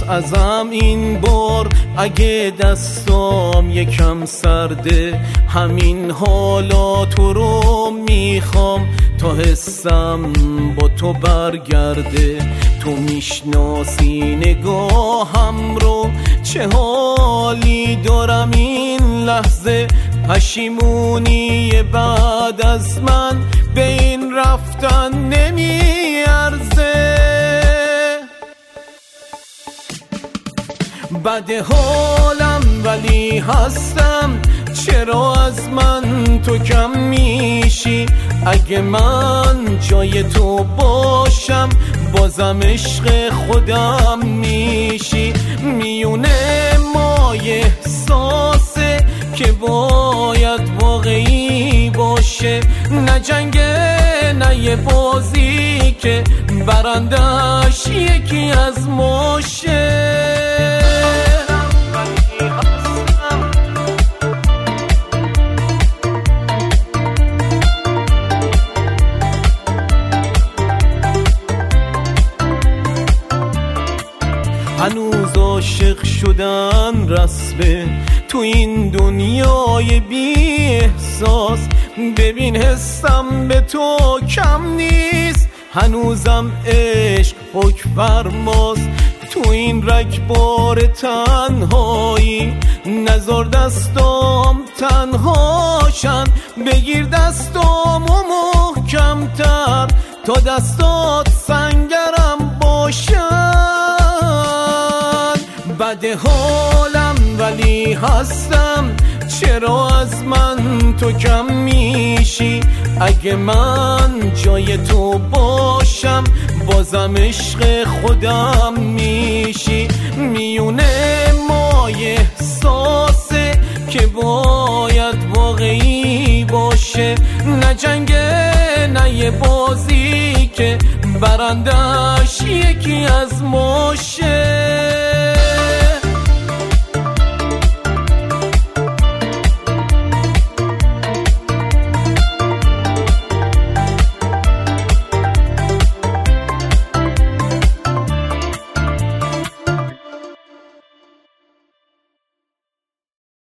ازم این بار، اگه دستام یکم سرده همین حالاتو رو میخوام تا حسم با تو برگرده. تو میشناسی نگاهم رو، چه حالی دارم این لحظه. پشیمونی بعد از من به این رفتن نمیارزه. بد حالم ولی هستم، چرا از من تو کم میشی؟ اگه من جای تو باشم بازم عشق خودم میشی. میونه مای احساسه که باید واقعی باشه، نه جنگه نه یه بازی که برندش یکی از ماشه. هنوز عاشق شدن رسمه تو این دنیای بی احساس. ببین حسم به تو کم نیست، هنوزم عشق حکم فرماست. تو این رگبار تنهایی نذار دستام تنهاشن. بگیر دستامو محکمتر تا دستات سنگرم باشن. بد حالم ولی هستم، چرا از من تو کم میشی؟ اگه من جای تو باشم بازم عشق خودم میشی. میونه مای احساسه که باید واقعی باشه، نه جنگه نه یه بازی که برندش یکی از ماشه.